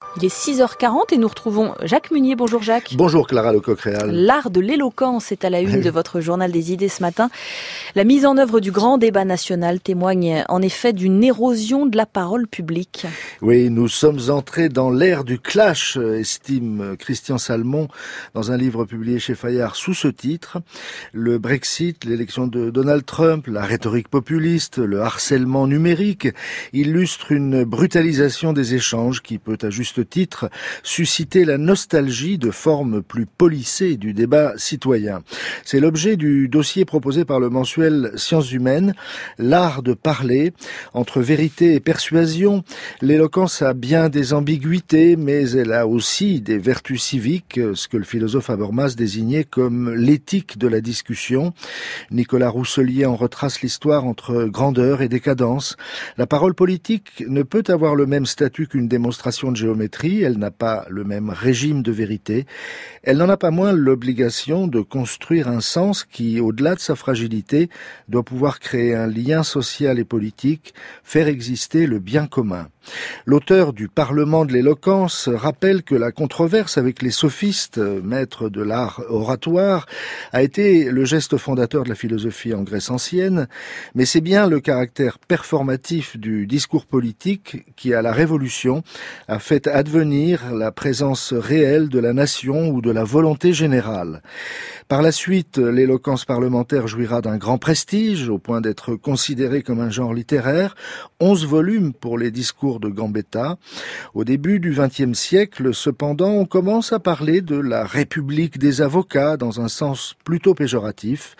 Il est 6h40 et nous retrouvons Jacques Munier. Bonjour Jacques. Bonjour Clara Lecoq-Réal. L'art de l'éloquence est à la une de votre journal des idées ce matin. La mise en œuvre du grand débat national témoigne en effet d'une érosion de la parole publique. Oui, nous sommes entrés dans l'ère du clash, estime Christian Salmon dans un livre publié chez Fayard sous ce titre. Le Brexit, l'élection de Donald Trump, la rhétorique populiste, le harcèlement numérique illustrent une brutalisation des échanges qui peut à juste titre susciter la nostalgie de formes plus polissées du débat citoyen. C'est l'objet du dossier proposé par le mensuel Sciences Humaines, l'art de parler, entre vérité et persuasion. L'éloquence a bien des ambiguïtés, mais elle a aussi des vertus civiques, ce que le philosophe Habermas désignait comme l'éthique de la discussion. Nicolas Rousselier en retrace l'histoire entre grandeur et décadence. La parole politique ne peut avoir le même statut qu'une démonstration de géométrie, elle n'a pas le même régime de vérité, elle n'en a pas moins l'obligation de construire un sens qui, au-delà de sa fragilité, doit pouvoir créer un lien social et politique, faire exister le bien commun. L'auteur du Parlement de l'éloquence rappelle que la controverse avec les sophistes, maîtres de l'art oratoire, a été le geste fondateur de la philosophie en Grèce ancienne, mais c'est bien le caractère performatif du discours politique qui, à la Révolution, a fait advenir la présence réelle de la nation ou de la volonté générale. Par la suite, l'éloquence parlementaire jouira d'un grand prestige, au point d'être considérée comme un genre littéraire. 11 volumes pour les discours de Gambetta. Au début du XXe siècle, cependant, on commence à parler de la République des avocats dans un sens plutôt péjoratif.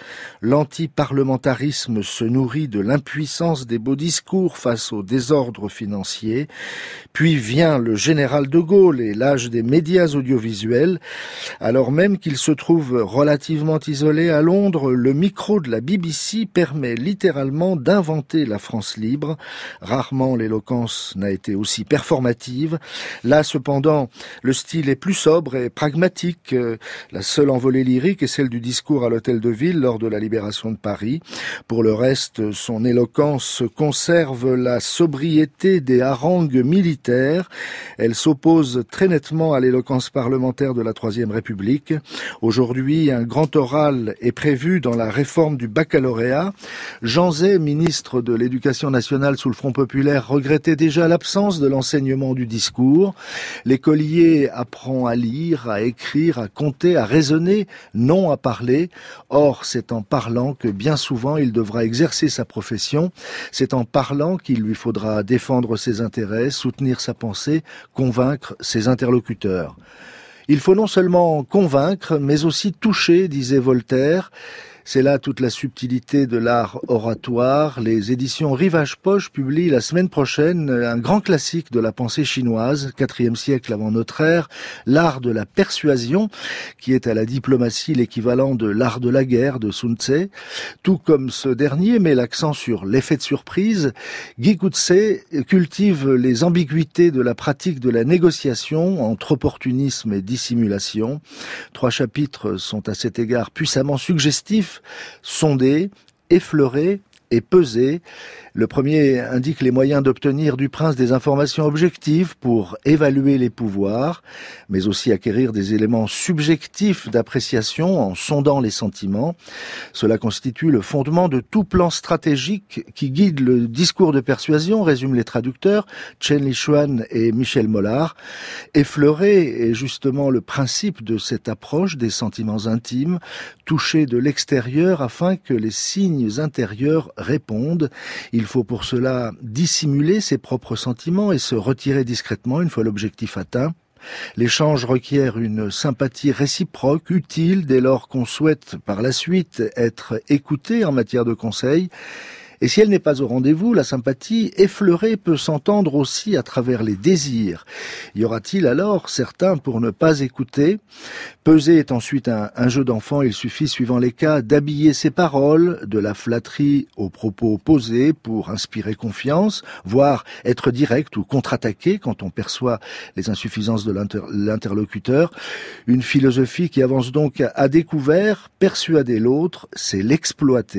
L'anti-parlementarisme se nourrit de l'impuissance des beaux discours face au désordre financier. Puis vient le général de Gaulle et l'âge des médias audiovisuels. Alors même qu'il se trouve relativement isolé à Londres, le micro de la BBC permet littéralement d'inventer la France libre. Rarement l'éloquence n'a été aussi performative. Là, cependant, le style est plus sobre et pragmatique. La seule envolée lyrique est celle du discours à l'Hôtel de Ville lors de la libération de Paris. Pour le reste, son éloquence conserve la sobriété des harangues militaires. Elle s'oppose très nettement à l'éloquence parlementaire de la Troisième République. Aujourd'hui, un grand oral est prévu dans la réforme du baccalauréat. Jean Zay, ministre de l'Éducation nationale sous le Front populaire, regrettait déjà l'absence de l'enseignement du discours. L'écolier apprend à lire, à écrire, à compter, à raisonner, non à parler. Or, c'est en parlant que bien souvent il devra exercer sa profession. C'est en parlant qu'il lui faudra défendre ses intérêts, soutenir sa pensée, convaincre ses interlocuteurs. Il faut non seulement convaincre, mais aussi toucher, disait Voltaire. C'est là toute la subtilité de l'art oratoire. Les éditions Rivage Poche publient la semaine prochaine un grand classique de la pensée chinoise, 4e siècle avant notre ère, l'art de la persuasion, qui est à la diplomatie l'équivalent de l'art de la guerre de Sun Tse. Tout comme ce dernier met l'accent sur l'effet de surprise, Guy Coetzee cultive les ambiguïtés de la pratique de la négociation entre opportunisme et dissimulation. 3 chapitres sont à cet égard puissamment suggestifs: sonder, effleurer et peser. Le premier indique les moyens d'obtenir du prince des informations objectives pour évaluer les pouvoirs, mais aussi acquérir des éléments subjectifs d'appréciation en sondant les sentiments. Cela constitue le fondement de tout plan stratégique qui guide le discours de persuasion, résument les traducteurs Chen Lichuan et Michel Mollard. Effleurer est justement le principe de cette approche des sentiments intimes, toucher de l'extérieur afin que les signes intérieurs répondent. Il faut pour cela dissimuler ses propres sentiments et se retirer discrètement une fois l'objectif atteint. L'échange requiert une sympathie réciproque, utile dès lors qu'on souhaite par la suite être écouté en matière de conseil. Et si elle n'est pas au rendez-vous, la sympathie effleurée peut s'entendre aussi à travers les désirs. Y aura-t-il alors certains pour ne pas écouter? Peser est ensuite un jeu d'enfant. Il suffit, suivant les cas, d'habiller ses paroles, de la flatterie aux propos posés pour inspirer confiance, voire être direct ou contre-attaqué quand on perçoit les insuffisances de l'interlocuteur. Une philosophie qui avance donc à découvert, persuader l'autre, c'est l'exploiter.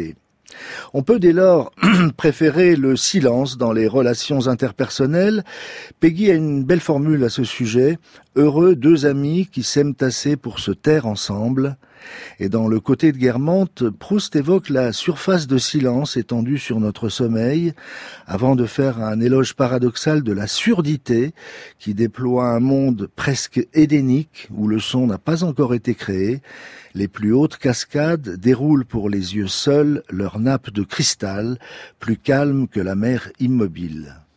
On peut dès lors préférer le silence dans les relations interpersonnelles. Peggy a une belle formule à ce sujet. Heureux deux amis qui s'aiment assez pour se taire ensemble. Et dans Le Côté de Guermantes, Proust évoque la surface de silence étendue sur notre sommeil, avant de faire un éloge paradoxal de la surdité qui déploie un monde presque édénique où le son n'a pas encore été créé. Les plus hautes cascades déroulent pour les yeux seuls leur nappe de cristal, plus calme que la mer immobile.